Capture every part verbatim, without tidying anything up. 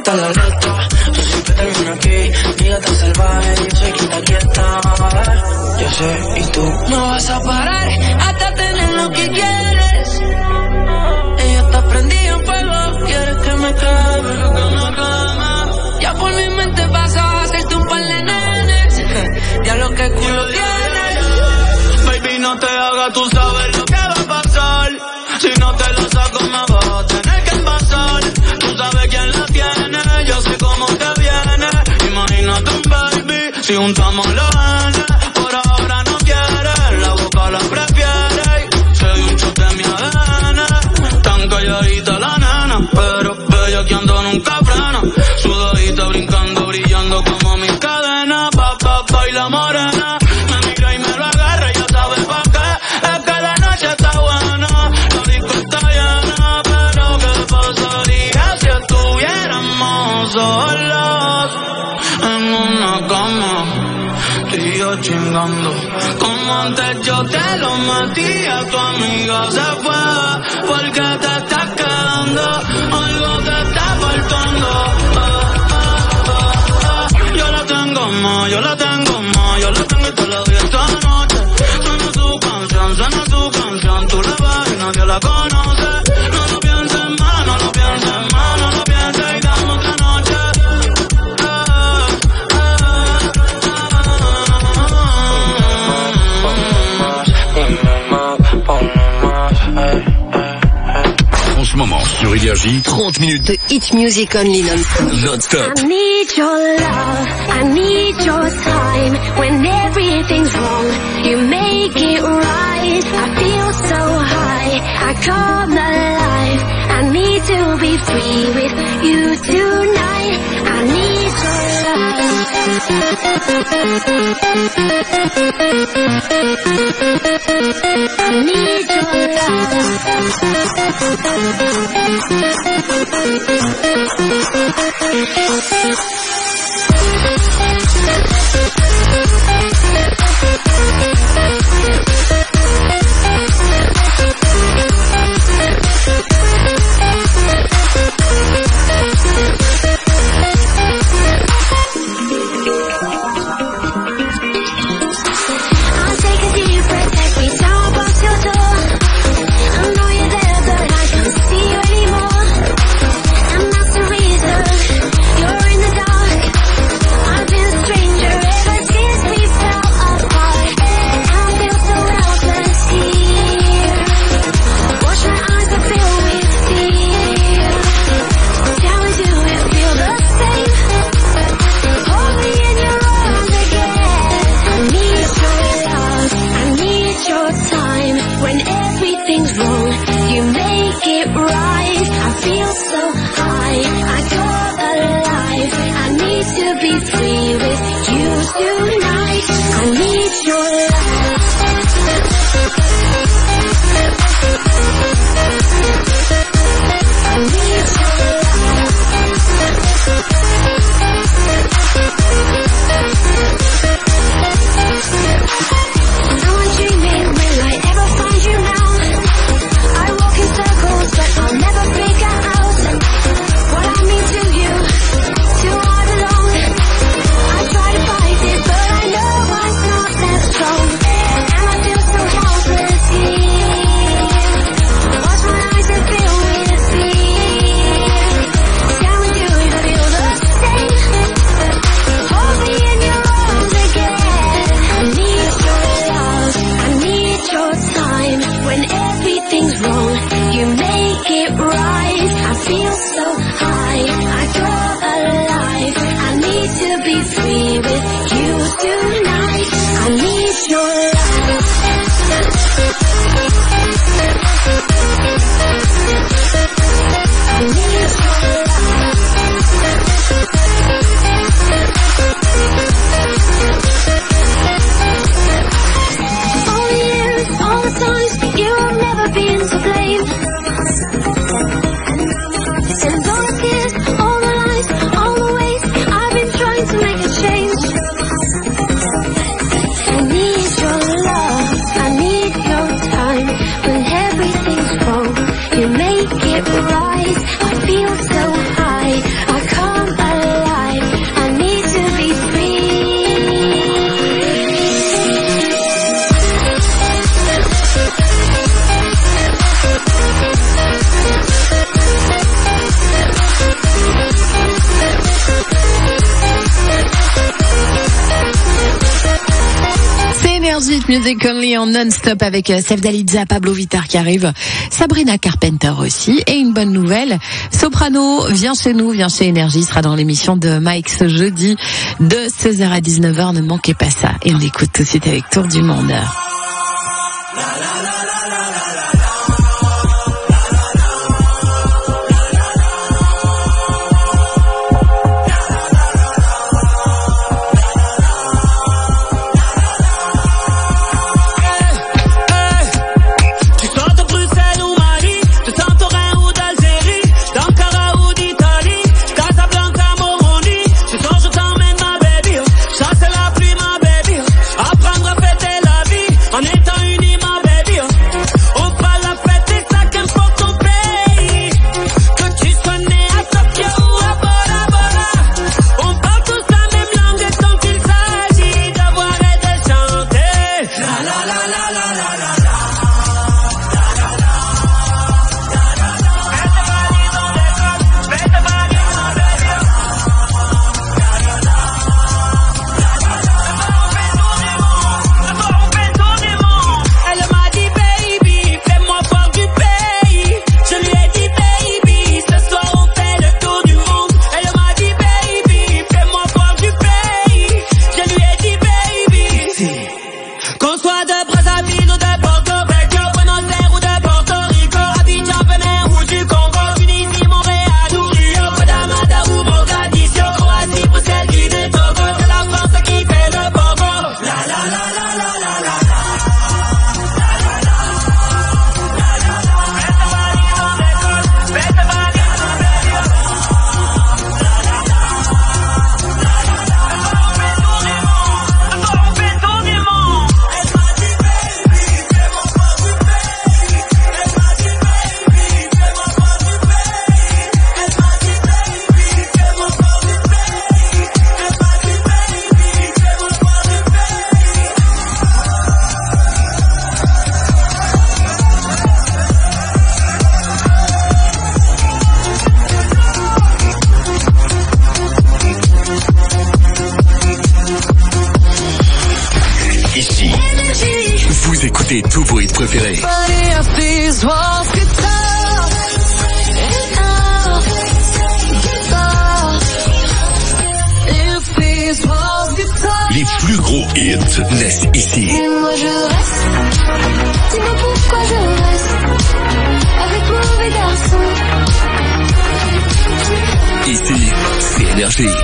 está la letra. Tú siempre terminas aquí, mi gata salvaje, yo soy quien te quieta. Yo sé, y tú no vas a parar hasta tener lo que quieres. Ella está prendida en fuego, quieres que me clave. Ya por mi mente pasa a hacerte un par de nenes. Ya lo que culo tienes. Baby, no te hagas, tú sabes lo que va a pasar. Si no te lo saco me vas a tener que pasar. Tú sabes quién la tiene, yo sé cómo te viene. Imagínate un baby, si juntamos los genes. Por ahora no quiere, la boca la prefiere. Se dio un shot de mi A D N. Tan calladita la nena, pero bella que ando nunca frena. Sudadita brincando, brillando como mis cadenas. Pa, pa, pa y la morena me mira y me lo agarra, ya sabes pa' qué. Es que la noche está buena, la disco está llena. Pero qué pasaría si estuviéramos solos en una cama, tú y yo chingando. Como antes yo te lo metía, tu amiga se fue porque te estás quedando, algo te está faltando. Ah, ah, ah, ah. Yo la tengo más, yo la tengo más, yo la tengo y te la doy esta noche. Suena su canción, suena su canción, tú la ves y nadie la conoce. No lo pienses más, no lo pienses más, no lo pienses y dame otra noche. En ce moment, sur Énergie, trente minutes de hit music only non-stop. Non-stop. I need your love, I need your time. When everything's wrong, you make it right. I feel so high, I come alive. I need to be free with you tonight. I need your love. I need your I'll take a deep breath, take me down past your door. I know you're there, but I can't see you anymore. And that's the reason you're in the dark. I France Music Only en non-stop avec Sevdaliza, Pablo Vittar qui arrive, Sabrina Carpenter aussi. Et une bonne nouvelle, Soprano vient chez nous, vient chez Énergie, sera dans l'émission de Mike ce jeudi de seize heures à dix-neuf heures. Ne manquez pas ça. Et on l'écoute tout de suite avec Tour du Monde. Écoutez tous vos hits préférés. Les plus gros hits naissent ici. Et moi je reste. Dis-moi pourquoi je reste avec mauvais garçon. Ici, c'est Énergie.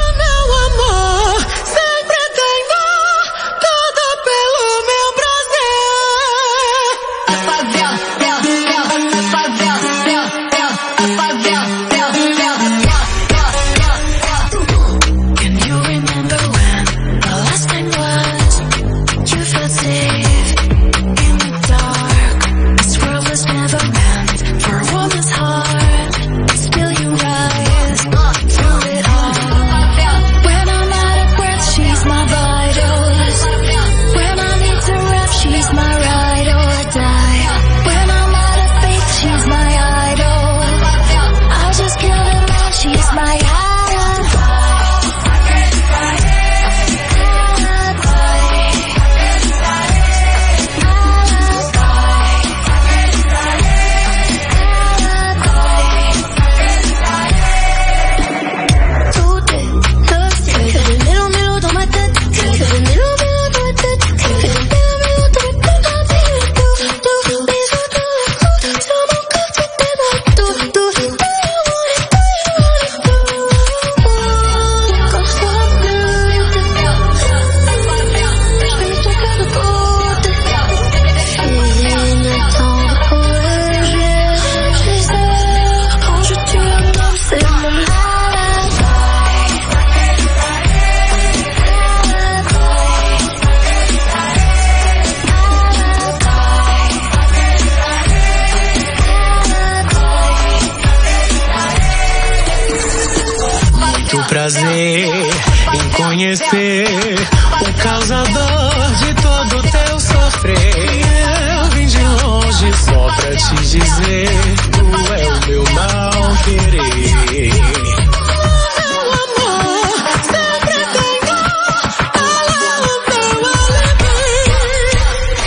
Prazer em conhecer o causador de todo o teu sofrer. Eu vim de longe só pra te dizer, tu é o meu mal querer. Meu amor, sempre tenho ela o meu alívio.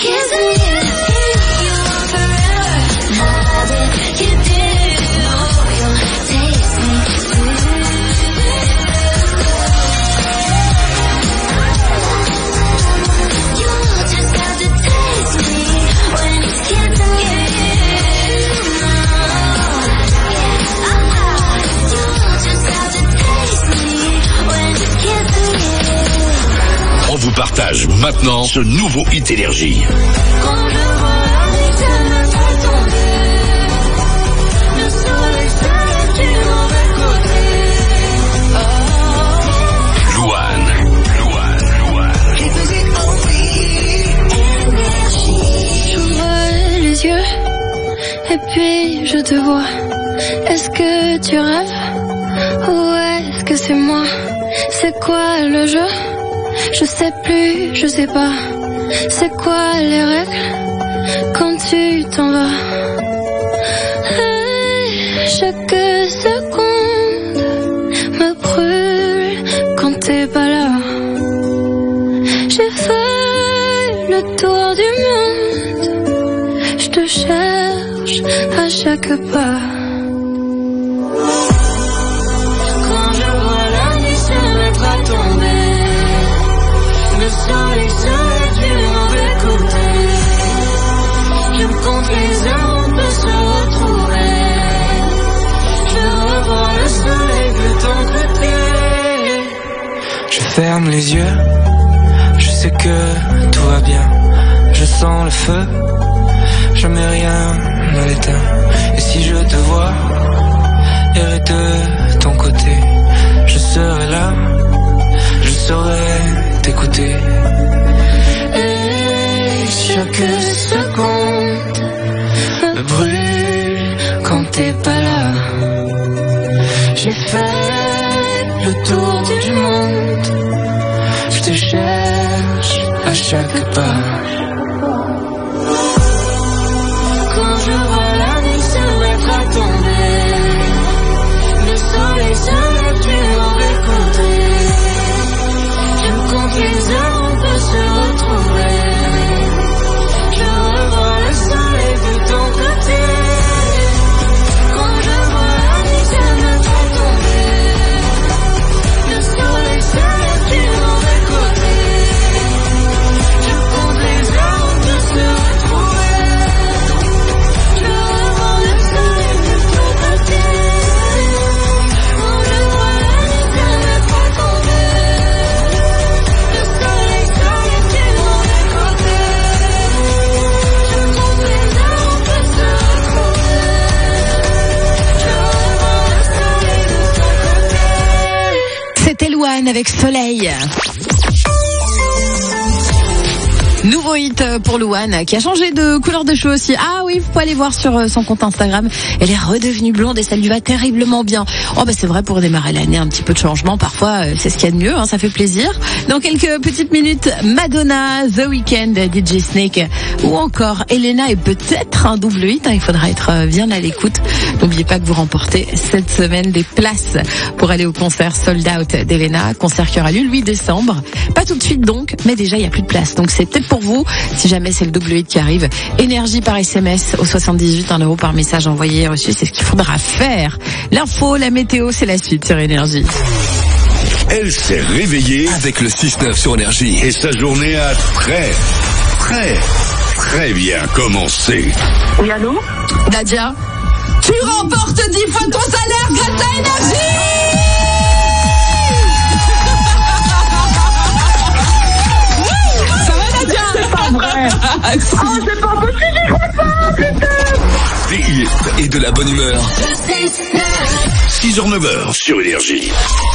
kissing you. You want forever, love it, you do. You'll taste me too. You'll just have to taste me when it's kissing you. On vous partage maintenant ce nouveau hit Énergie. Quand je vois la nuit se mettre à tomber, le soleil se lève du mauvais côté. Oh. Louane, Louane, Louane. Les musiques envie, énergie. J'ouvre les yeux et puis je te vois. Est-ce que tu rêves ou est-ce que c'est moi? C'est quoi le jeu? Je sais plus, je sais pas. C'est quoi les règles quand tu t'en vas? Hey, chaque seconde me brûle quand t'es pas là. J'ai fait le tour du monde, je te cherche à chaque pas. Quand je vois la nuit se mettre à tomber, le soleil se lève du mauvais côté. Je compte les heures, on peut se retrouver. Je revois le soleil de ton côté. Je ferme les yeux, je sais que tout va bien. Je sens le feu, jamais rien ne l'éteint. Et si je te vois errer de ton côté, je serai là, je saurai t'écouter. Et chaque seconde me brûle quand t'es pas là. J'ai fait le tour du monde, je te cherche à chaque pas. Quand je vois la nuit se mettre à tomber, le soleil se lève du mauvais côté. Je compte les heures, on peut se retrouver. Je revois le soleil de ton côté. Quand je vois la nuit se mettre à tomber, le soleil se lève du mauvais côté. Je compte les heures, on peut se retrouver. Je revois le soleil de ton côté. Quand je vois la nuit se mettre à tomber, le soleil se lève du mauvais côté. Je compte les heures, on peut se retrouver. Je revois le soleil de ton côté. C'était Louane avec Soleil. Nouveau hit pour Louane qui a changé de couleur de cheveux aussi. Ah oui, vous pouvez aller voir sur son compte Instagram. Elle est redevenue blonde et ça lui va terriblement bien. Oh bah c'est vrai, pour démarrer l'année, un petit peu de changement, parfois c'est ce qu'il y a de mieux, hein, ça fait plaisir. Dans quelques petites minutes, Madonna, The Weeknd, D J Snake ou encore Elena et peut-être un double hit. Hein, il faudra être bien à l'écoute. N'oubliez pas que vous remportez cette semaine des places pour aller au concert Sold Out d'Elena, concert qui aura lieu le huit décembre. Pas tout de suite donc, mais déjà il y a plus de place. Donc c'est peut-être pour vous, si jamais c'est le double hit qui arrive. Énergie par S M S au soixante-dix-huit, un euro par message envoyé et reçu, c'est ce qu'il faudra faire. L'info, la météo, c'est la suite sur Énergie. Elle s'est réveillée avec le six neuf sur Énergie. et sa journée a très, très, très bien commencé. Oui, allô? Nadia, tu remportes dix fois ton salaire grâce à Énergie. Ça va Nadia? C'est pas vrai. Oh, c'est pas possible, j'y crois pas, putain. Des hits Et de la bonne humeur. six heures neuf heures sur Énergie.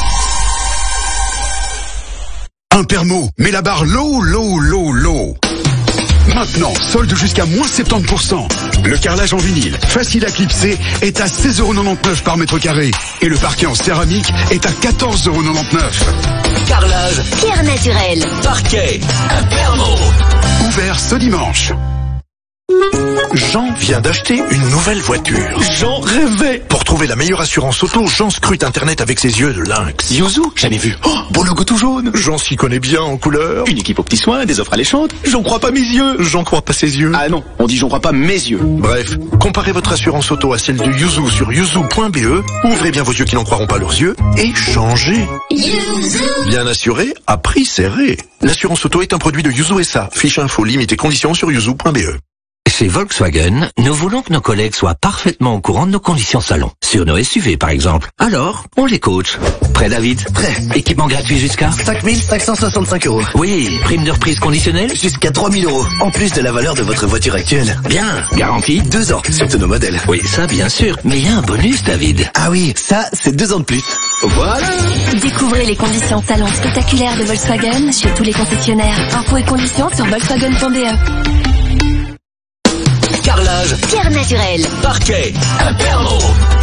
Un permo, mais la barre low, low, low, low. Maintenant, solde jusqu'à moins soixante-dix pour cent. Le carrelage en vinyle, facile à clipser, est à seize euros quatre-vingt-dix-neuf par mètre carré. Et le parquet en céramique est à quatorze euros quatre-vingt-dix-neuf. Carrelage, Pierre naturel. parquet, un permo. Ouvert ce dimanche. Jean vient d'acheter une nouvelle voiture. Jean rêvait. Pour trouver la meilleure assurance auto, Jean scrute Internet avec ses yeux de lynx. Yuzu, j'en ai vu. Oh, beau logo tout jaune. Jean s'y connaît bien en couleur. Une équipe aux petits soins, des offres alléchantes. J'en crois pas mes yeux. J'en crois pas ses yeux. Ah non, on dit j'en crois pas mes yeux. Bref, comparez votre assurance auto à celle de Yuzu sur yuzu point b e. Ouvrez bien vos yeux qui n'en croiront pas leurs yeux et changez. Yuzu. Bien assuré, à prix serré. L'assurance auto est un produit de Yuzu S A. Fiche info, limite et conditions sur yuzu point b e. Chez Volkswagen, nous voulons que nos collègues soient parfaitement au courant de nos conditions salon. Sur nos S U V, par exemple. Alors, on les coach. Prêt, David? Prêt. Équipement gratuit jusqu'à cinq mille cinq cent soixante-cinq euros. Oui, prime de reprise conditionnelle jusqu'à trois mille euros. En plus de la valeur de votre voiture actuelle. Bien. Garantie Deux ans sur tous nos modèles. Oui, ça, bien sûr. Mais il y a un bonus, David. Ah oui, ça, c'est deux ans de plus. Voilà. Découvrez les conditions salon spectaculaires de Volkswagen chez tous les concessionnaires. Infos et conditions sur volkswagen point b e. Carrelage, Pierre naturel, parquet, Impermo.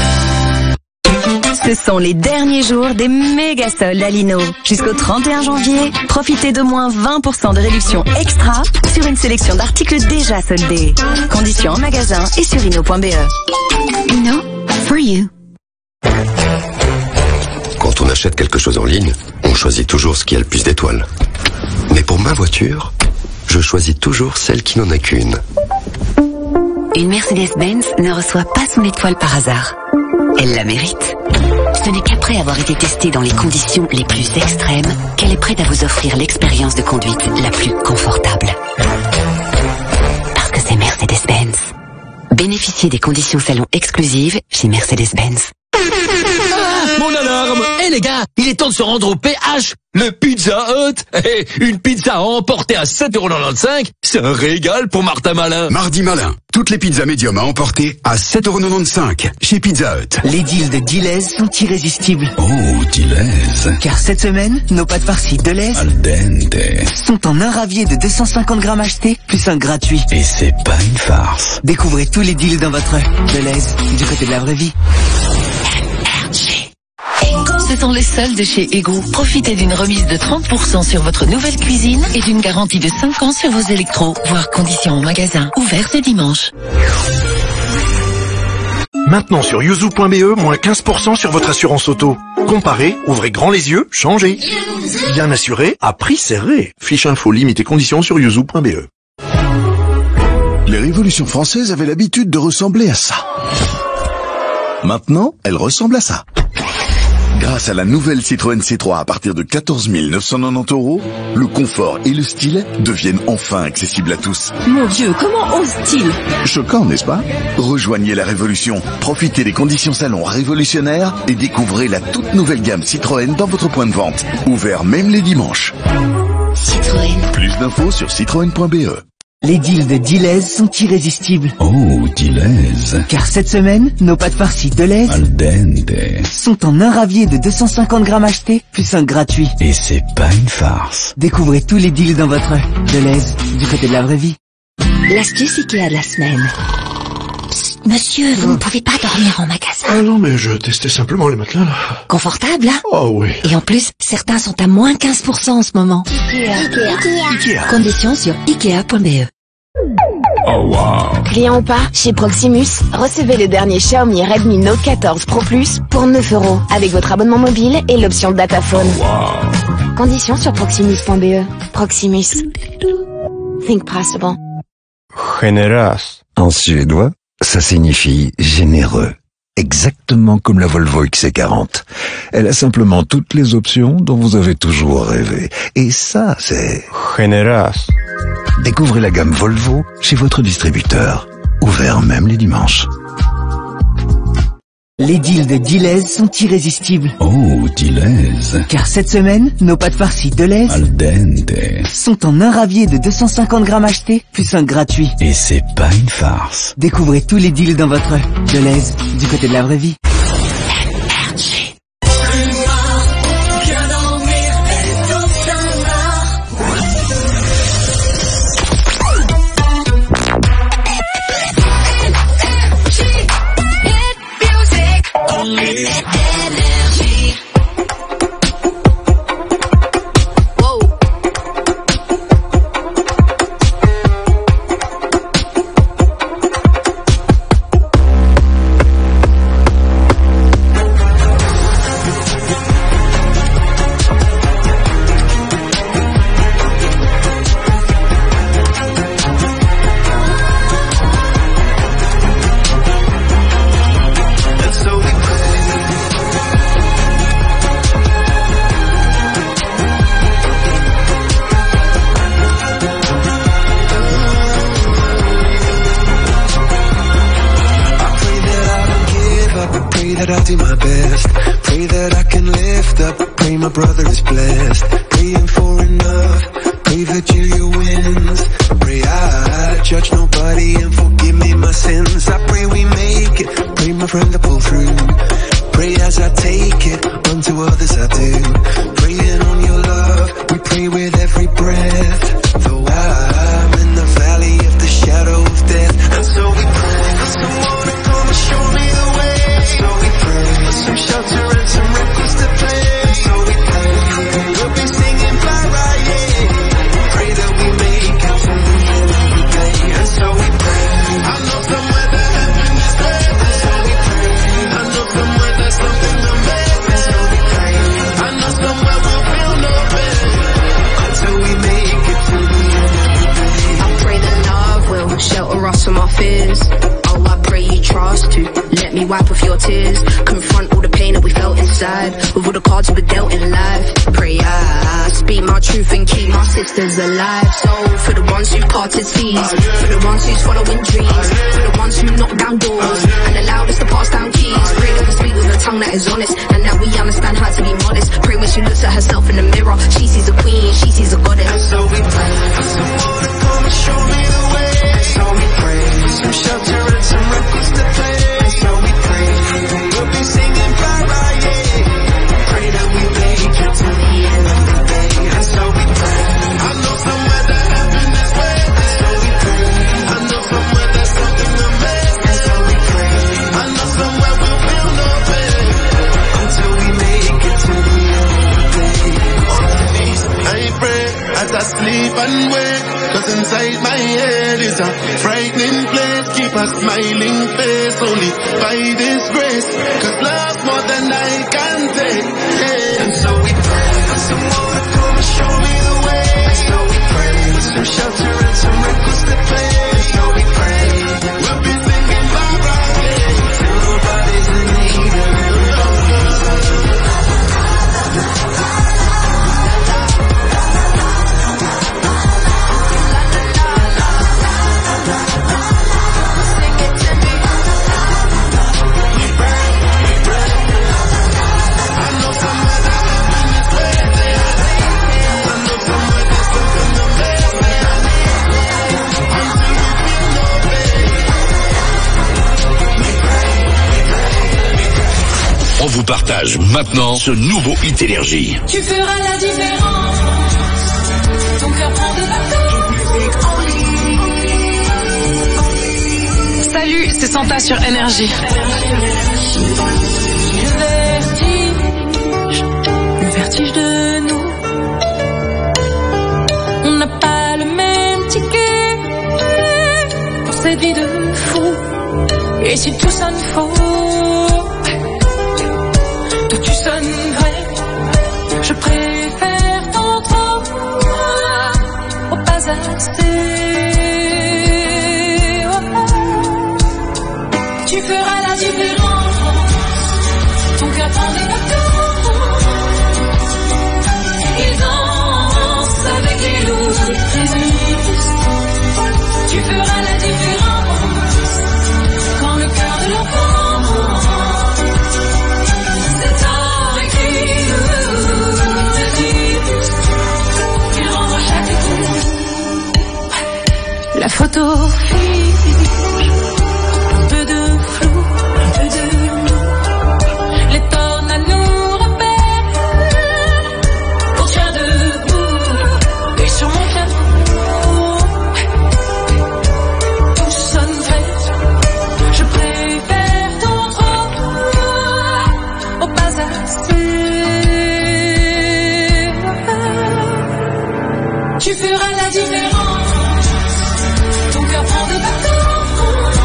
Ce sont les derniers jours des méga soldes à Lino. Jusqu'au trente et un janvier, profitez de moins vingt pour cent de réduction extra sur une sélection d'articles déjà soldés. Conditions en magasin et sur lino point b e. Lino, for you. Quand on achète quelque chose en ligne, on choisit toujours ce qui a le plus d'étoiles. Mais pour ma voiture, je choisis toujours celle qui n'en a qu'une. Une Mercedes-Benz ne reçoit pas son étoile par hasard. Elle la mérite. Ce n'est qu'après avoir été testée dans les conditions les plus extrêmes qu'elle est prête à vous offrir l'expérience de conduite la plus confortable. Parce que c'est Mercedes-Benz. Bénéficiez des conditions salon exclusives chez Mercedes-Benz. Ah, mon alarme! Eh hey, les gars, il est temps de se rendre au P H, le Pizza Hut. Hey, une pizza à emporter à sept euros quatre-vingt-quinze, c'est un régal pour Martin Malin. Mardi Malin, toutes les pizzas médium à emporter à sept euros quatre-vingt-quinze chez Pizza Hut. Les deals de Deleuze sont irrésistibles. Oh, Deleuze. Car cette semaine, nos pâtes farcies Deleuze al dente sont en un ravier de deux cent cinquante grammes achetés, plus un gratuit. Et c'est pas une farce. Découvrez tous les deals dans votre Deleuze, du côté de la vraie vie. Ce sont les soldes chez Ego. Profitez d'une remise de trente pour cent sur votre nouvelle cuisine et d'une garantie de cinq ans sur vos électros, voire conditions en magasin. Ouvert ce dimanche. Maintenant sur yuzu point b e, moins quinze pour cent sur votre assurance auto. Comparez, ouvrez grand les yeux, changez. Bien assuré, à prix serré. Fiche info, limite et conditions sur yuzu point b e. Les révolutions françaises avaient l'habitude de ressembler à ça. Maintenant, elles ressemblent à ça. Grâce à la nouvelle Citroën C trois à partir de quatorze mille neuf cent quatre-vingt-dix euros, le confort et le style deviennent enfin accessibles à tous. Mon Dieu, comment ose-t-il? Choquant, n'est-ce pas? Rejoignez la révolution, profitez des conditions salon révolutionnaires et découvrez la toute nouvelle gamme Citroën dans votre point de vente. Ouvert même les dimanches. Citroën. Plus d'infos sur citroën point b e. Les deals de Deleuze sont irrésistibles. Oh, Deleuze. Car cette semaine, nos pâtes farcies Deleuze al dente sont en un ravier de deux cent cinquante grammes achetés, plus un gratuit. Et c'est pas une farce. Découvrez tous les deals dans votre Deleuze, du côté de la vraie vie. L'astuce Ikea de la semaine. Psst, monsieur, vous ne pouvez pas dormir en magasin. Ah non, mais je testais simplement les matelas, là. Confortable, hein? Oh oui. Et en plus, certains sont à moins quinze pour cent en ce moment. Ikea. Ikea. Ikea. Conditions sur ikea point b e. Oh wow. Client ou pas, chez Proximus, recevez le dernier Xiaomi Redmi Note quatorze Pro Plus pour neuf euros avec votre abonnement mobile et l'option Dataphone. Oh wow. Conditions sur proximus point b e. Proximus. Think possible. Generös. En suédois, ça signifie généreux. Exactement comme la Volvo X C quarante. Elle a simplement toutes les options dont vous avez toujours rêvé. Et ça, c'est... Generös. Découvrez la gamme Volvo chez votre distributeur. Ouvert même les dimanches. Les deals de Deleuze sont irrésistibles. Oh, Deleuze. Car cette semaine, nos pâtes farcies Deleuze al dente sont en un ravier de deux cent cinquante grammes achetés, plus un gratuit. Et c'est pas une farce. Découvrez tous les deals dans votre Deleuze, du côté de la vraie vie. Pray that I'll do my best. Pray that I can lift up. Pray my brother is blessed. Praying for enough. Pray that Julia wins. Pray I judge nobody and forgive me my sins. I pray we make it. Pray my friend to pull through. Pray as I take it. Unto others I do. Praying on your love. We pray with every breath. Though I'm in the valley of the shadow of death. And so we pray for someone to come and show me the way. And so we pray for some shelter and some records to play. And so we pray we'll be singing bye-bye, yeah. Pray that we make it to the end of the day. And so we pray. I know somewhere that heaven is there. And so we pray. I know somewhere there's something amazing. And so we pray. I know somewhere we'll feel no pain until we make it to the end of the day. I pray that love will shelter us from our fears. Oh, I pray you trust to let me wipe off your tears. Confront all the pain that we felt inside with all the cards we were dealt in life. Pray I speak my truth and keep my sisters alive. So for the ones who parted seas, for the ones who's following dreams, for the ones who knock down doors and allowed us to pass down keys. Pray that we speak with a tongue that is honest and that we understand how to be modest. Pray when she looks at herself in the mirror, she sees a queen, she sees a goddess. And so we pray for someone to come and show me the way. And so we pray for some shelter and some records to play. And so we pray we'll be singing bye-bye, yeah. Pray that we make it to the end of the day. And so we pray. I know somewhere that heaven is waiting. And so we pray. I know somewhere there's something amazing. And so we pray. I know somewhere we'll feel no pain until we make it to the end of the day. I pray as I sleep and wake, 'cause inside my head is a frightening place. Keep a smiling face only by this grace, 'cause love's more than I can take. Hey. And so we pray for someone to come and show me the way. And so we pray for some shelter and some records to play. And so we pray we'll be singing bye-bye, yeah. Till nobody's in need of love. On vous partage maintenant ce nouveau hit énergie. Tu feras la différence. Ton cœur prend des vacances. Salut, c'est Santa sur Énergie. Le vertige, le vertige de nous. On n'a pas le même ticket pour cette vie de fou. Et si tout sonne faux, toi tu sonnes vrai. Je préfère ton trop au pas assez. Tu feras la différence. Ton cœur prend des vacances. Il danse avec les loups et Crésus. Tu feras la différence. Quand le cœur de l'enfant c'est en écrit. Il renvoie chaque coup. La photo physique. Un peu de flou, un peu de nous. Les tornades nous repèrent. On tient debout. Et sur mon piano, tout sonne vrai. Je préfère ton trop au pas assez. Tu feras la différence. Ton cœur prend des vacances.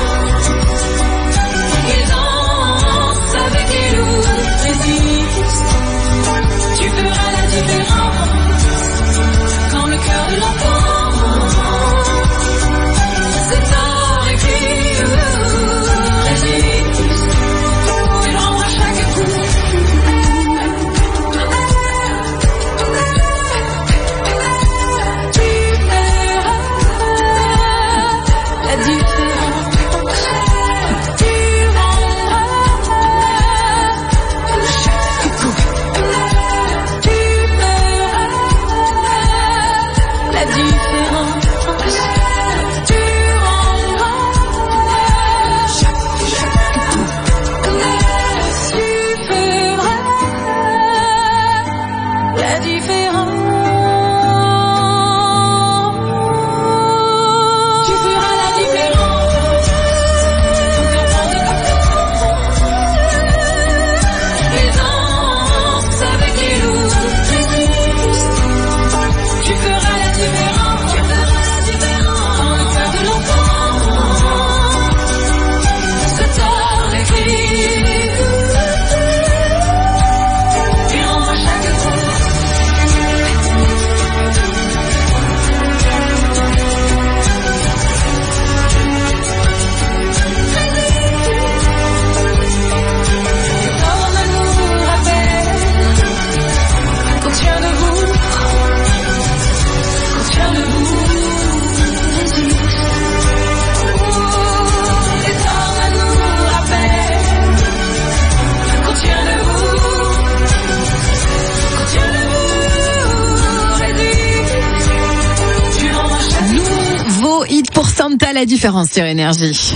pour Santa, la différence sur Énergie.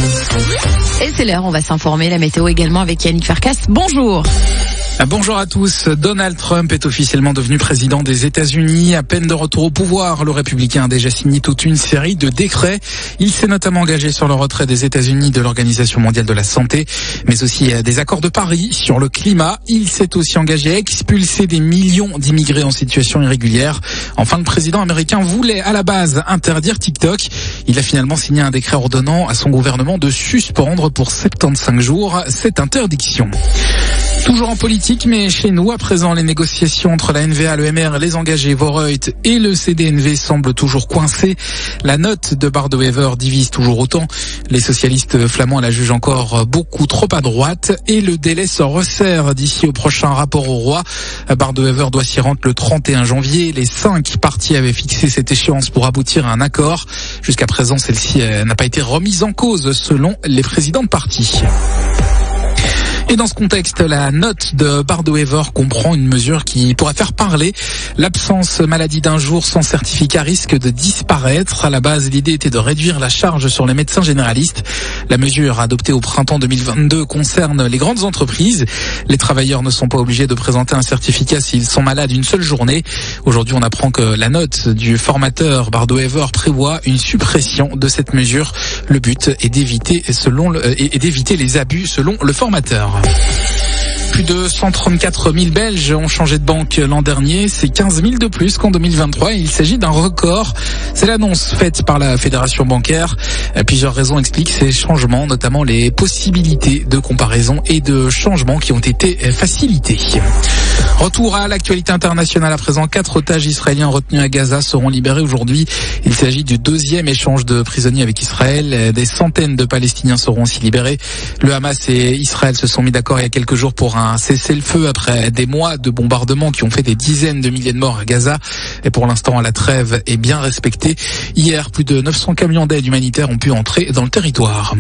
Et c'est l'heure, on va s'informer, la météo également avec Yannick Farkas. Bonjour. Bonjour à tous. Donald Trump est officiellement devenu président des États-Unis. À peine de retour au pouvoir, le républicain a déjà signé toute une série de décrets. Il s'est notamment engagé sur le retrait des États-Unis de l'Organisation mondiale de la santé, mais aussi des accords de Paris sur le climat. Il s'est aussi engagé à expulser des millions d'immigrés en situation irrégulière. Enfin, le président américain voulait à la base interdire TikTok. Il a finalement signé un décret ordonnant à son gouvernement de suspendre pour soixante-quinze jours cette interdiction. Toujours en politique, mais chez nous, à présent, les négociations entre la N V A, le M R, les engagés Voreut et le C D N V semblent toujours coincées. La note de Bart de Wever divise toujours autant. Les socialistes flamands la jugent encore beaucoup trop à droite et le délai se resserre d'ici au prochain rapport au roi. Bart de Wever doit s'y rendre le trente et un janvier. Les cinq partis avaient fixé cette échéance pour aboutir à un accord. Jusqu'à présent, celle-ci n'a pas été remise en cause selon les présidents de partis. Et dans ce contexte, la note de Bart de Wever comprend une mesure qui pourrait faire parler. L'absence maladie d'un jour sans certificat risque de disparaître. À la base, l'idée était de réduire la charge sur les médecins généralistes. La mesure adoptée au printemps deux mille vingt-deux concerne les grandes entreprises. Les travailleurs ne sont pas obligés de présenter un certificat s'ils sont malades une seule journée. Aujourd'hui, on apprend que la note du formateur Bart de Wever prévoit une suppression de cette mesure. Le but est d'éviter, selon le, est d'éviter les abus selon le formateur. Plus de cent trente-quatre mille Belges ont changé de banque l'an dernier. C'est quinze mille de plus qu'en deux mille vingt-trois. Il s'agit d'un record. C'est l'annonce faite par la Fédération bancaire. Plusieurs raisons expliquent ces changements, notamment les possibilités de comparaison et de changements qui ont été facilités. Retour à l'actualité internationale à présent. Quatre otages israéliens retenus à Gaza seront libérés aujourd'hui. Il s'agit du deuxième échange de prisonniers avec Israël. Des centaines de Palestiniens seront aussi libérés. Le Hamas et Israël se sont mis d'accord il y a quelques jours pour un cessez-le-feu après des mois de bombardements qui ont fait des dizaines de milliers de morts à Gaza. Et pour l'instant, la trêve est bien respectée. Hier, plus de neuf cents camions d'aide humanitaire ont pu entrer dans le territoire.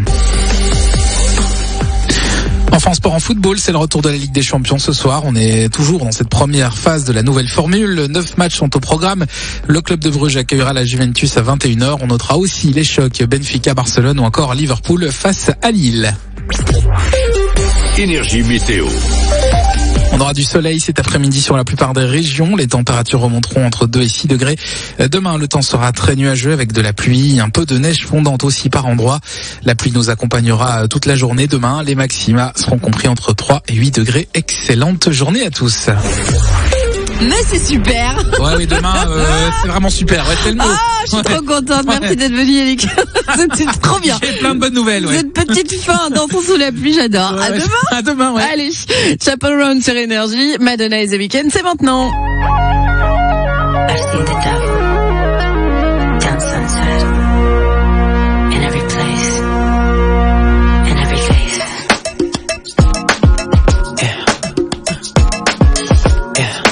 Enfin, sport en football, c'est le retour de la Ligue des Champions ce soir. On est toujours dans cette première phase de la nouvelle formule. Neuf matchs sont au programme. Le club de Bruges accueillera la Juventus à vingt et une heures. On notera aussi les chocs Benfica-Barcelone ou encore Liverpool face à Lille. Énergie météo. On aura du soleil cet après-midi sur la plupart des régions. Les températures remonteront entre deux et six degrés. Demain, le temps sera très nuageux avec de la pluie, un peu de neige fondante aussi par endroits. La pluie nous accompagnera toute la journée. Demain, les maxima seront compris entre trois et huit degrés. Excellente journée à tous. Mais c'est super. Ouais, oui, demain, euh, c'est vraiment super. Ouais, c'est le mot. Ah, je suis trop contente. Merci ouais. d'être venu, Yannick. C'était trop bien. J'ai plein de bonnes nouvelles, ouais. Cette petite fin dansant sous la pluie, j'adore. Ouais, à demain. À demain, ouais. Allez, Chapel Round sur Énergie. Madonna et The Weeknd, c'est maintenant. I've seen the devil down sunset in every place, in every face. Yeah. Yeah.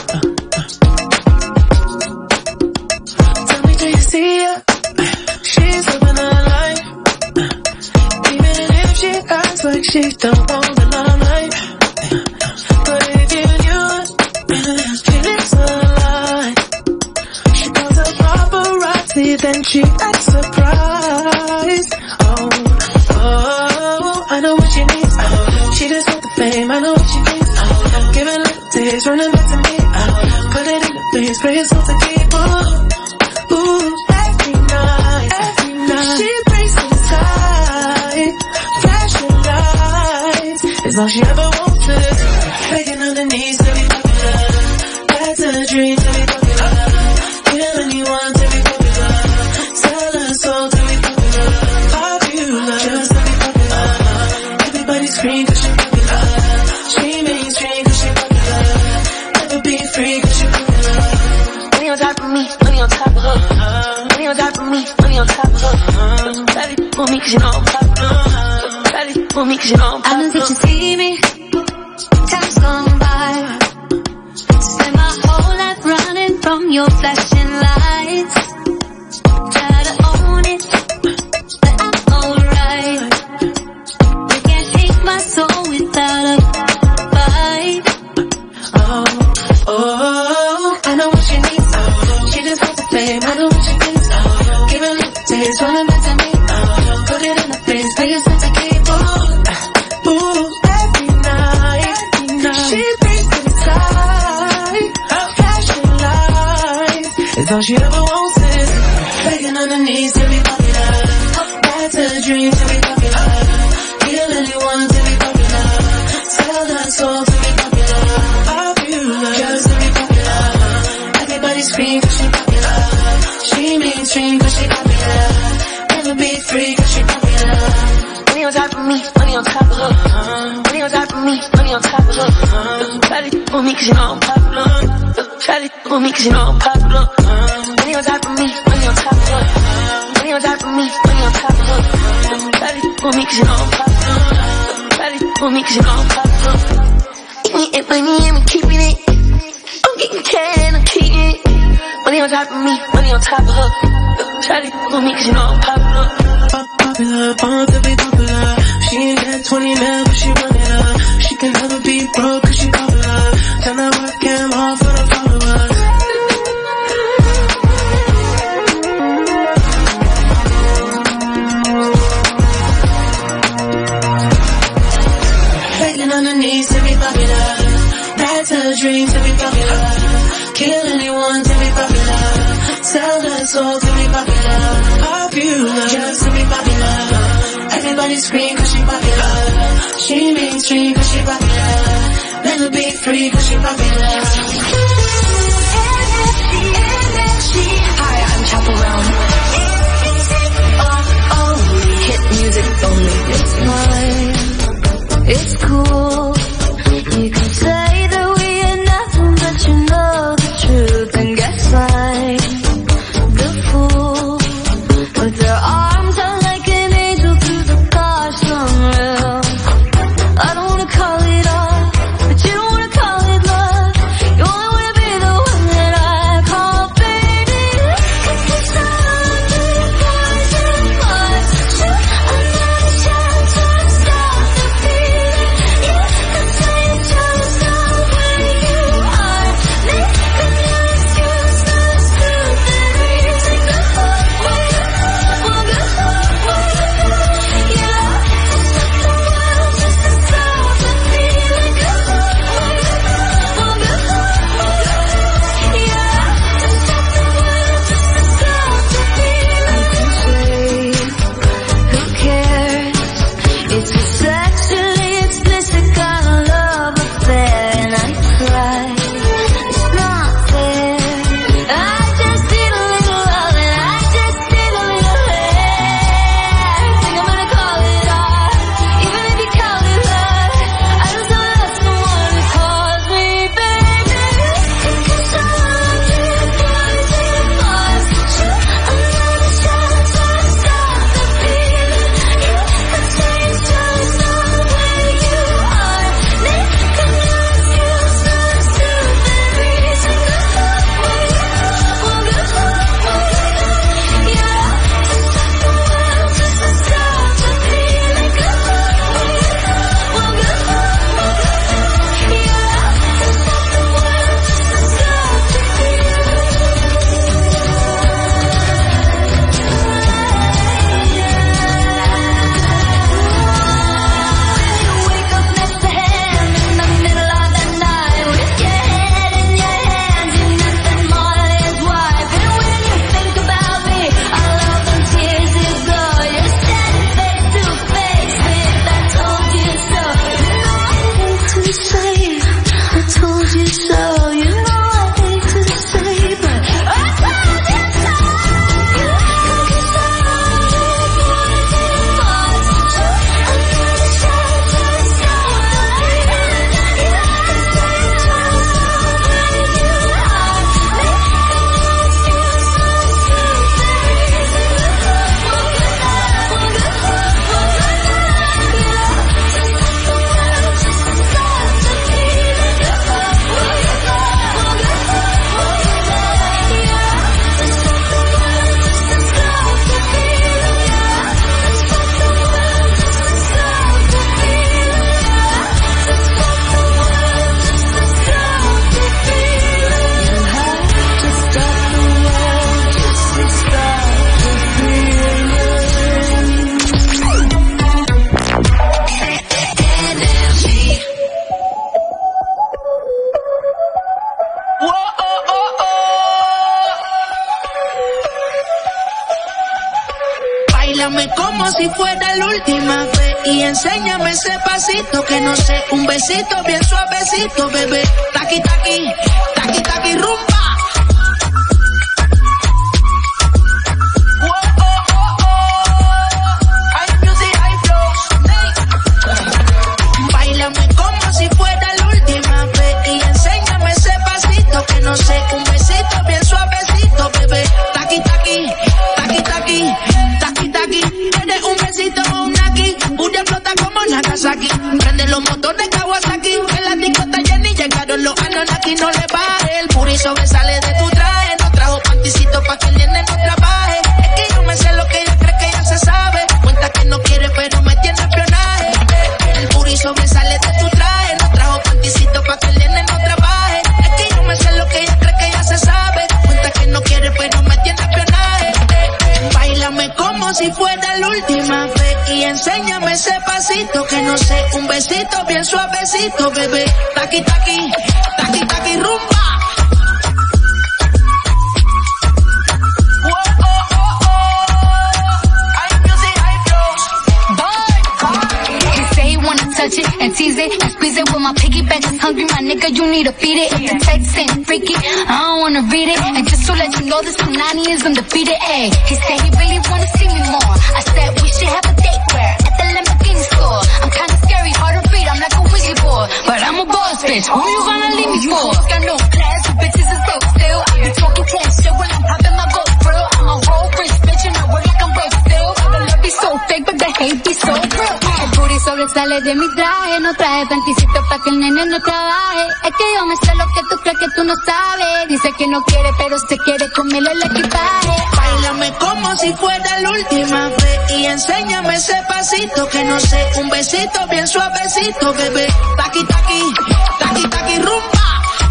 Tell me, do you see her? She's living her life. Even if she acts like she don't want the limelight. But if you knew, she lives her life. She calls a paparazzi, then she acts surprised. Oh, oh, I know what she needs. Oh, she just wants the fame, I know what she needs. Oh, give it little days, running back to me. Oh, put it in the face, pray it's all to keep. Ooh, ooh, every night, every night. She breaks the sky, flashing lights. It's all she ever wanted. Begging on the knees to be popular. That's a dream to be popular. Kill anyone to be popular. Sell her soul to be popular. Popular, just to be popular. Everybody scream cause she popular. She mainstream cause she popular. Never be free cause she popular. Money on top of me, money on top of her. Money on top of me, money on top of her. Daddy for me cause you know I'm popular. Daddy for me cause you know I'm popular. I know that you see me. Time's gone by. Spend my whole life running from your flashing lights. Try to own it, but I'm alright. You can't take my soul without a fight. Oh, oh, I know what she needs. Oh, she just wants the fame. I know what she needs. Oh, give it little days, running back. it to me. Uh, put it in the fridge, pay us to keep. Ooh, ooh, every night, every night. She brings to the side. Her fashion life is all she ever wants is begging on her knees to be popular. That's a dream to be popular. Kill anyone to be popular. Sell her soul to be popular. Popular, just to be popular. Everybody scream cause she popular. She mainstream cause she popular. Never be free cause she popular. Money on top of me, money on top of her. Money on top of me, money on top of her. Try to on me cause you know I'm popular. Try to on me cause you know I'm popular. Money on top of me, money on top of her. Money on top of me, money on top of her. Try to on me cause you know I'm popular. Try to on me cause you know I'm popular. Eating it, money, and I'm keeping it. I'm getting cash and I'm keeping it. Money on top of me, money on top of her. Try to on me cause you know I'm popular. Popular, born to be popular. She ain't got twenty mil, but she run it up. She can never be broke cause she popular. Turn that work and all for the followers. Begging on her knees to be popular. That's her dream to be popular. Kill anyone to be popular. Sell her soul to be popular. Popular, just to be popular. Everybody scream cause she popular. She mainstream cause she popular. Never be free cause she popular. Hi, I'm Chaperone. Oh, oh, hit music only. It's mine. It's cool. You can say that we ain't nothing, but you know the truth. And guess I'm the fool with their arms out like an angel through the gosh unreal. I don't wanna call it art, but you don't wanna call it love. You only wanna be the one that I call baby. 'Cause it's not Bailame como si fuera la última vez y enséñame ese pasito que no sé, un besito bien suavecito, bebé. Taqui taqui, taqui taqui rumba. Bailame como si fuera la última vez y enséñame ese pasito que no sé, un besito bien suavecito, bebé. Taqui taqui, taqui taqui, taqui taqui. Eres un besito o un aquí, una flota como Nagasaki. Prende los motores Kawasaki, que la disco está llena y llegaron los Anunnaki. No le baje, el puri sobresale de tu traje. No trajo panticito pa' que el nene no trabaje. Es que yo me sé lo que ella cree que ya se sabe. Cuenta que no quiere pero me tiene espionaje. El puri sobresale de tu traje. No trajo panticito pa' que el nene no trabaje. Es que yo me sé lo que ella cree que ya se sabe. Cuenta que no quiere pero me tiene espionaje. Bailame como si fuera la última vez y enséñame ese pasito que no sé, un besito bien suavecito, bebé. Taqui taqui, taqui taqui rumba. Touch it and tease it and squeeze it when my piggyback is hungry, my nigga, you need to feed it. If the text ain't freaky, I don't wanna read it. And just to let you know, this Punani is undefeated, ayy. He said he really wanna see me more. I said we should have a date where at the Lamborghini store. I'm kinda scary, hard to read, I'm like a Ouija board. But I'm a boss bitch, who you gonna leave me for? Got no class, you bitches is broke still. I be talking cash shit when I'm popping my gold grill. I'm a whole rich bitch and I work like I'm broke still. The love be so fake, but the hate be so real. El booty sobresale de mi traje, no traje panticito pa' que el nene no trabaje. Es que yo me sé lo que tú crees que tú no sabes. Dice que no quiere, pero se quiere comerle el equipaje. Bailame como si fuera la última vez y enséñame ese pasito que no sé, un besito bien suavecito, bebé. Taqui taqui, taqui taqui rumba.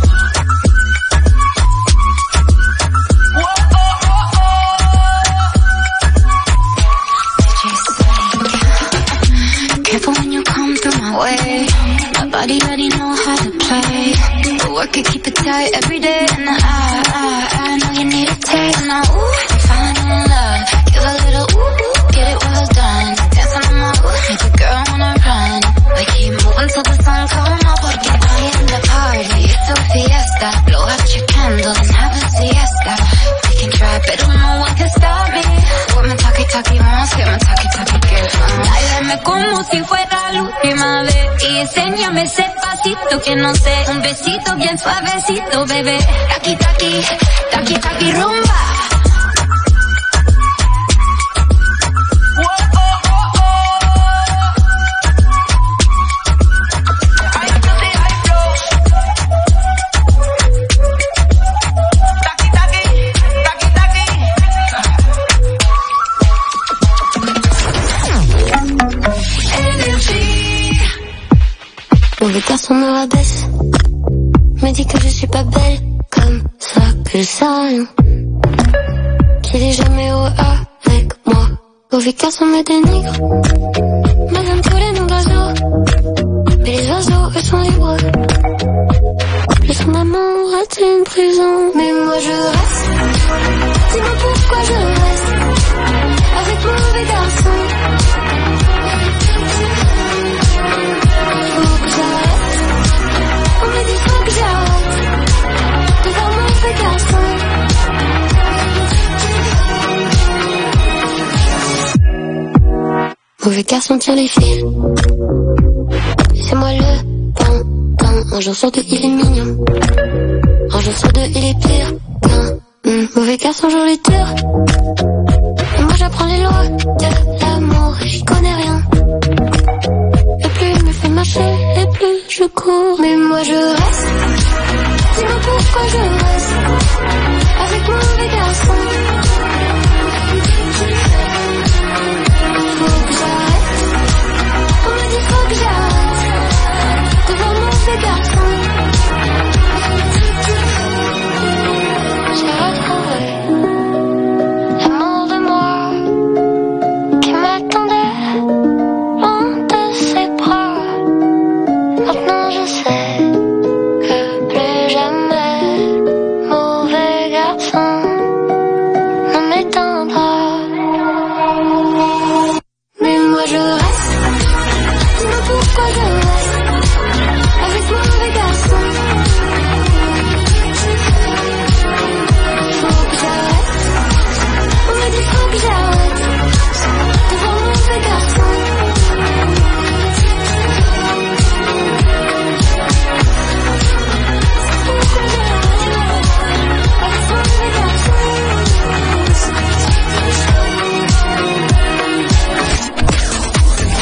Careful when you come through my way. My body already know how to play. But work it, keep it tight every day. And I, I, I know you need a taste. Now, ooh, I'm falling in love. Give a little ooh, ooh, get it well done. Dancing on my ooh, make a girl wanna run. We keep moving till the sun come up. Porque I am the party, it's a fiesta. Blow out your candles and have a siesta. We can try, but no one can stop me. What my talkie talkie wants, get my talkie talkie girl. Bailame como si fuera la última vez y enséñame ese pasito que no sé, un besito bien suavecito, bebé. Taqui taqui, taqui taqui rumba. Mauvais garçon me rabaisse, me dit que je suis pas belle, comme ça que je sais rien, qu'il est jamais heureux avec moi. Mauvais garçon me dénigre, me donne tous les noms d'oiseaux, mais les oiseaux eux sont libres. Le son d'amour est une prison, mais moi je reste. Dis-moi pourquoi je reste avec mon mauvais garçon. On me dit faut que j'arrête de voir mon mauvais garçon. Mauvais garçon tire les fils. C'est moi le pantin. Un jour sur deux il est mignon. Un jour sur deux il est pire qu'un mmh. Mauvais garçon joue les durs. Et moi j'apprends les lois de l'amour. J'y connais rien. Et plus il me fait marcher, et plus je cours. Mais moi je reste. Dis-moi pourquoi je reste avec mon mauvais garçon. Faut que j'arrête. On me dit faut que j'arrête de voir mon mauvais garçon. J'ai retrouvé l'amour de moi qui m'attendait loin de ses bras. Maintenant je sais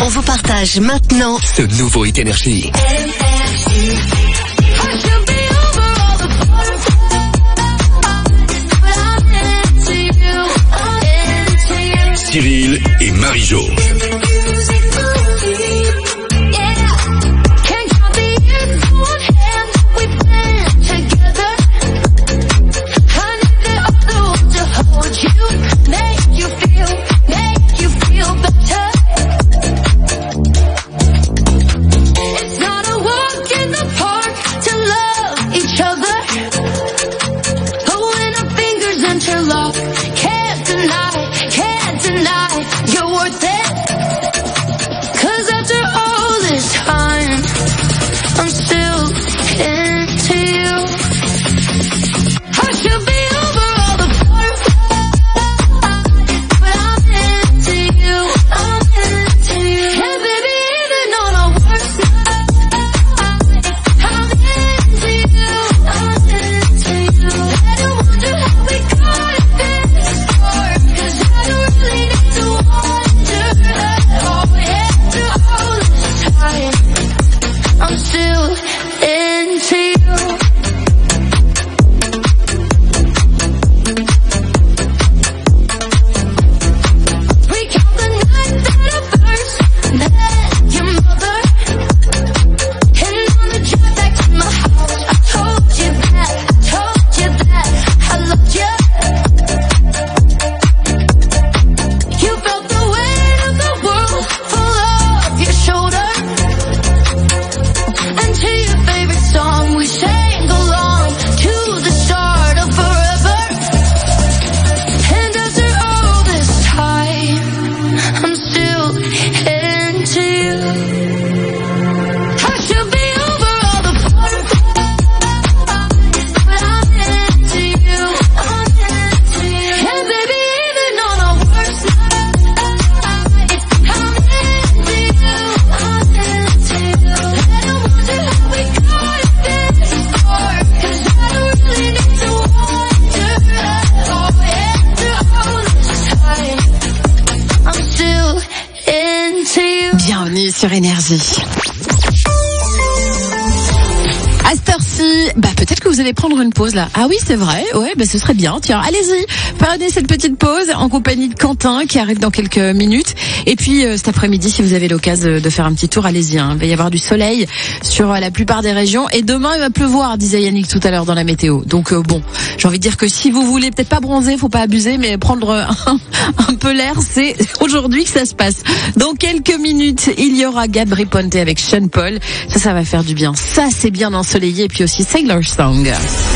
On vous partage maintenant ce nouveau hit énergie. Cyril et Marie-Jo. Sur Énergie. À cette heure-ci, bah peut-être que vous allez prendre une pause là. Ah oui, c'est vrai. Ouais, bah ce serait bien. Tiens, allez-y, prenez cette petite pause en compagnie de Quentin qui arrive dans quelques minutes. Et puis euh, cet après-midi, si vous avez l'occasion de faire un petit tour, allez-y. Hein. Il va y avoir du soleil sur euh, la plupart des régions. Et demain, il va pleuvoir, disait Yannick tout à l'heure dans la météo. Donc euh, bon, j'ai envie de dire que si vous voulez peut-être pas bronzer, faut pas abuser, mais prendre un, un peu l'air, c'est aujourd'hui que ça se passe. Dans quelques minutes, il y aura Gabri Ponte avec Sean Paul. Ça, ça va faire du bien. Ça, c'est bien ensoleillé. Et puis aussi Sailor Song.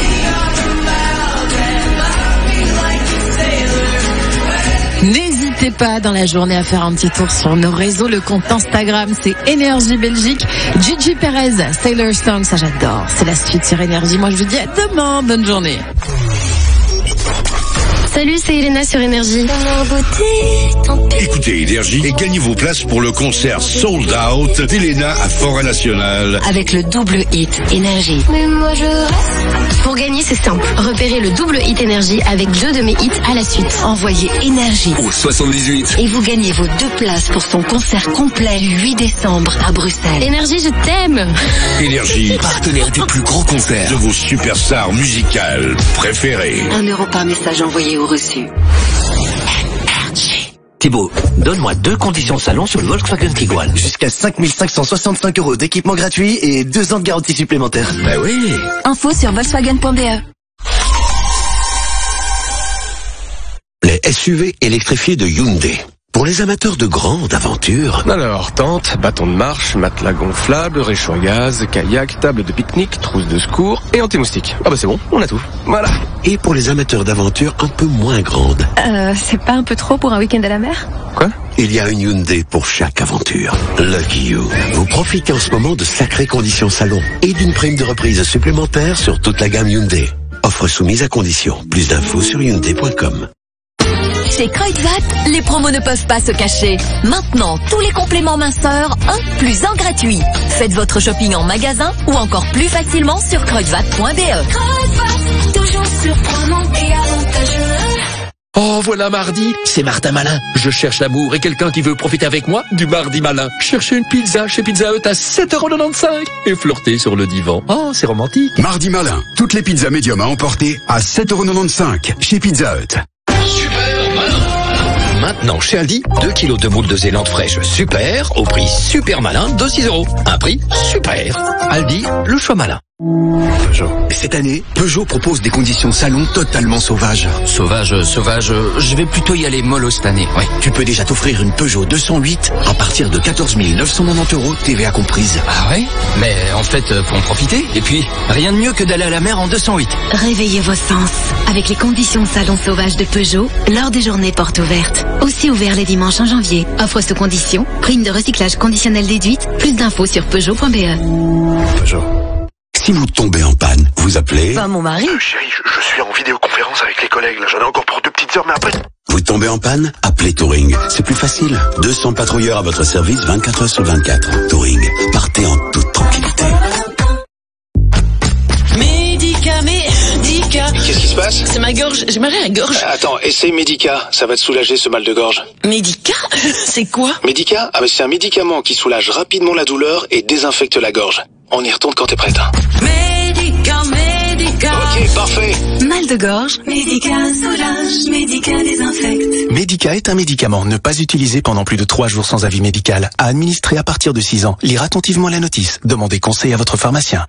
N'hésitez pas dans la journée à faire un petit tour sur nos réseaux. Le compte Instagram, c'est Énergie Belgique. Gigi Perez, Sailor Song, ça j'adore. C'est la suite sur Énergie. Moi, je vous dis à demain. Bonne journée. Salut, c'est Elena sur Énergie. Écoutez Énergie et gagnez vos places pour le concert Sold Out d'Elena à Forêt Nationale. Avec le double hit Énergie. Mais moi je reste. Pour gagner, c'est simple. Repérez le double hit Énergie avec deux de mes hits à la suite. Envoyez Énergie au soixante-dix-huit. Et vous gagnez vos deux places pour son concert complet le huit décembre à Bruxelles. Énergie, je t'aime. Énergie, partenaire des plus gros concerts de vos superstars musicales préférées. Un euro par message envoyé au reçu. Thibaut, donne-moi deux conditions de salon sur le Volkswagen Tiguan. Jusqu'à cinq mille cinq cent soixante-cinq euros d'équipement gratuit et deux ans de garantie supplémentaire. Bah oui. Info sur Volkswagen point B E. Les S U V électrifiés de Hyundai. Pour les amateurs de grandes aventures. Alors, tente, bâton de marche, matelas gonflable, réchaud à gaz, kayak, table de pique-nique, trousse de secours et anti-moustique. Ah bah c'est bon, on a tout. Voilà. Et pour les amateurs d'aventures un peu moins grandes. Euh, c'est pas un peu trop pour un week-end à la mer? Quoi? Il y a une Hyundai pour chaque aventure. Lucky You. Vous profitez en ce moment de sacrées conditions salon et d'une prime de reprise supplémentaire sur toute la gamme Hyundai. Offre soumise à condition. Plus d'infos sur hyundai point com. Chez Kruidvat, les promos ne peuvent pas se cacher. Maintenant, tous les compléments minceurs, un plus un gratuit. Faites votre shopping en magasin ou encore plus facilement sur kruidvat point B E. Kruidvat, toujours surprenant et avantageux. Oh, voilà mardi, c'est Martin Malin. Je cherche l'amour et quelqu'un qui veut profiter avec moi du mardi malin. Chercher une pizza chez Pizza Hut à sept euros quatre-vingt-quinze et flirter sur le divan. Oh, c'est romantique. Mardi malin, toutes les pizzas médium à emporter à sept euros quatre-vingt-quinze chez Pizza Hut. Super malin. Maintenant, chez Aldi, deux kilos de moules de Zélande fraîche super au prix super malin de six euros. Un prix super. Aldi, le choix malin. Peugeot. Cette année, Peugeot propose des conditions salon totalement sauvages. Sauvage, sauvage, je vais plutôt y aller mollo cette année. Ouais, tu peux déjà t'offrir une Peugeot deux cent huit à partir de quatorze mille neuf cent quatre-vingt-dix euros, T V A comprise. Ah ouais? Mais en fait, faut en profiter. Et puis, rien de mieux que d'aller à la mer en deux cent huit. Réveillez vos sens avec les conditions salon sauvage de Peugeot lors des journées portes ouvertes. Aussi ouvert les dimanches en janvier. Offre sous condition, prime de recyclage conditionnelle déduite. Plus d'infos sur Peugeot point B E. Peugeot. Si vous tombez en panne, vous appelez... Pas mon mari. Euh, chérie, je, je suis en vidéoconférence avec les collègues, là. J'en ai encore pour deux petites heures, mais après... Vous tombez en panne? Appelez Touring. C'est plus facile. deux cents patrouilleurs à votre service vingt-quatre heures sur vingt-quatre. Touring. Partez en toute tranquillité. Médica, Médica. Qu'est-ce qui se passe? C'est ma gorge, j'ai mal à la gorge. Attends, essaye Médica, ça va te soulager ce mal de gorge. Médica? C'est quoi? Médica? Ah mais c'est un médicament qui soulage rapidement la douleur et désinfecte la gorge. On y retourne quand t'es prête. Médica, Médica. Ok, parfait. Mal de gorge. Médica soulage, Médica désinfecte. Médica est un médicament ne pas utilisé pendant plus de trois jours sans avis médical. À administrer à partir de six ans. Lire attentivement la notice. Demandez conseil à votre pharmacien.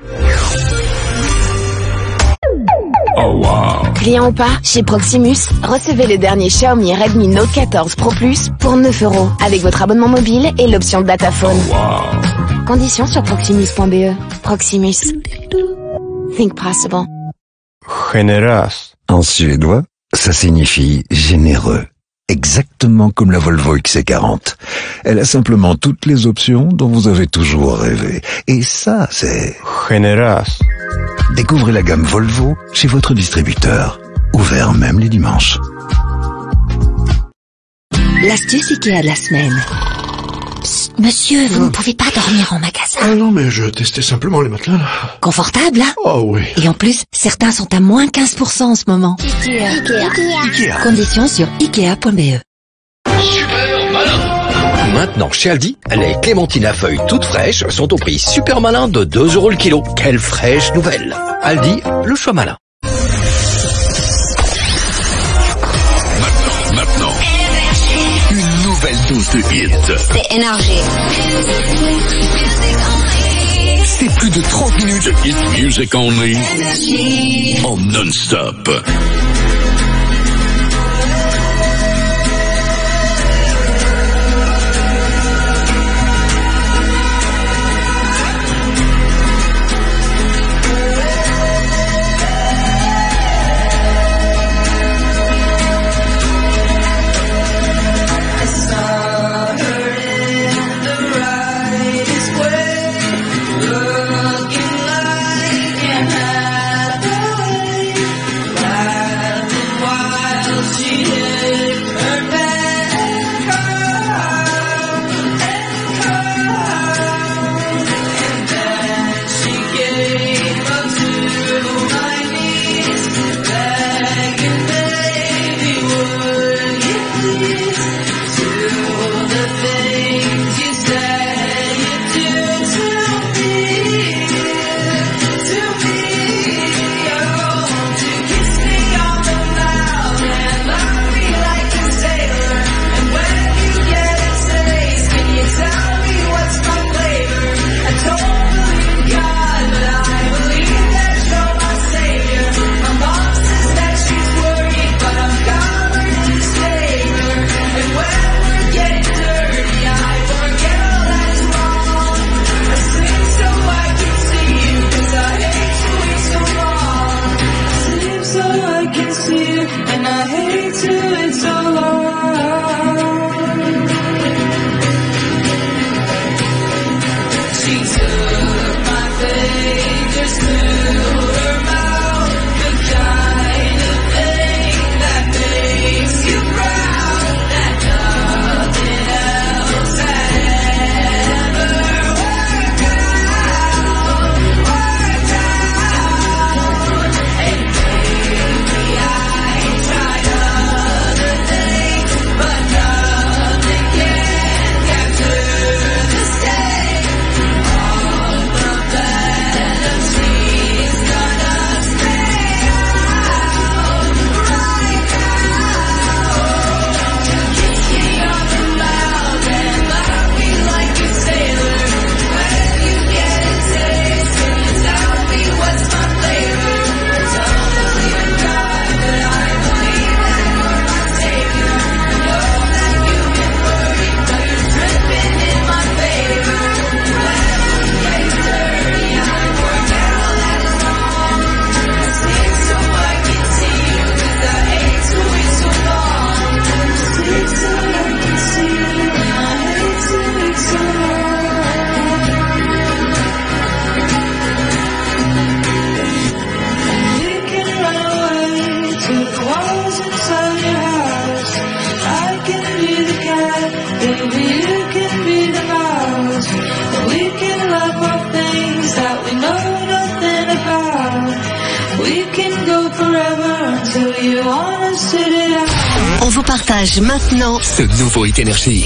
Oh wow. Client ou pas, chez Proximus, recevez le dernier Xiaomi Redmi Note quatorze Pro Plus pour neuf euros avec votre abonnement mobile et l'option Dataphone. Oh wow. Conditions sur proximus point B E. Proximus. Think possible. Generas. En suédois, ça signifie généreux. Exactement comme la Volvo X C quarante. Elle a simplement toutes les options dont vous avez toujours rêvé. Et ça, c'est... Generas. Découvrez la gamme Volvo chez votre distributeur. Ouvert même les dimanches. L'astuce Ikea de la semaine. Psst, monsieur, vous ne pouvez pas dormir en magasin. Ah non, mais je testais simplement les matelas, là. Confortable, hein? Oh oui. Et en plus, certains sont à moins quinze pour cent en ce moment. Ikea. Ikea. Ikea. Conditions sur ikea point B E. Super malin. Maintenant, chez Aldi, les clémentines à feuilles toutes fraîches sont au prix super malin de deux euros le kilo. Quelle fraîche nouvelle. Aldi, le choix malin. Maintenant, maintenant. Une nouvelle dose de hit. C'est énergie. C'est plus de trente minutes de hit music only. En non-stop. Looking like an highway, Partage maintenant ce nouveau Hit Energy.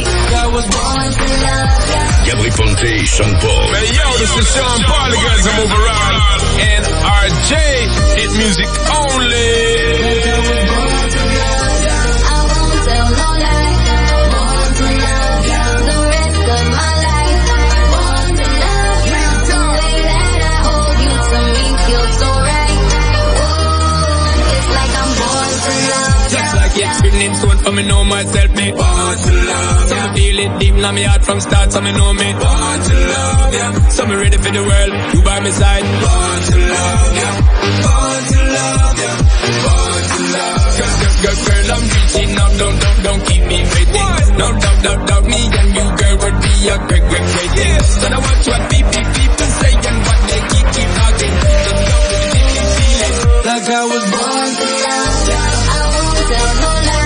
Gabri Ponte et Sean Paul. Hey yo, this is Sean Paul, the guys that move around. And R J, hit music only. Name so for me know myself, me want to love, yeah. I feel it deep in my heart from start, so me know me want to love, yeah. So me ready for the world, you by my side, want to love, yeah. Want to love, yeah. Want to love, girl, girl, girl, girl, I'm reaching out, don't, don't, don't keep me waiting. No doubt, doubt, doubt, me and you, girl, would be a great, great, great thing. So now watch what people, people say and what they keep, keep talking. Don't know what they keep feeling. Like I was born to love, yeah. I won't tell no lie.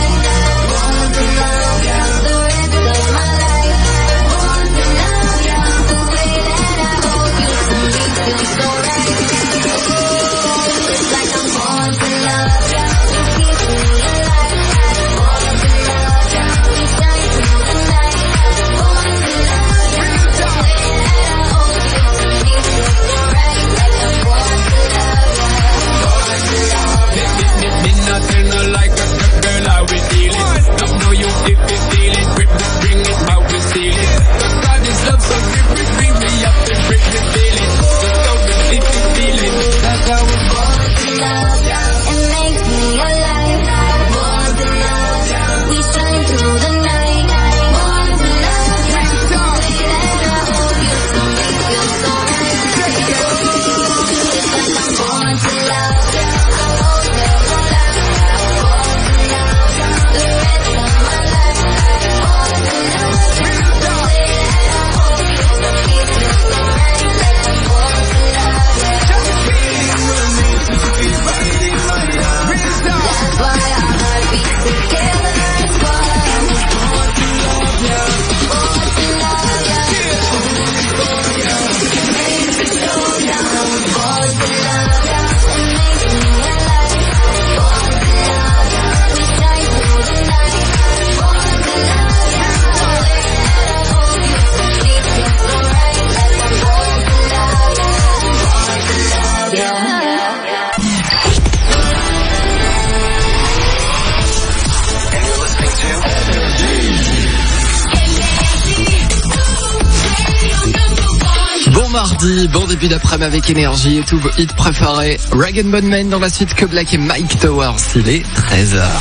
Mardi, bon début d'après-midi avec énergie et tous vos hits préférés. Rag and Bone Man dans la suite que Black et Mike Towers. Il est treize heures.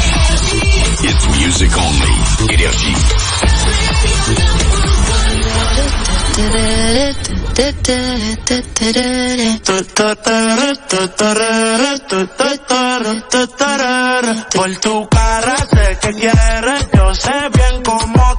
It's music only. Énergie. Por tu cara sé que quieres, yo sé bien cómo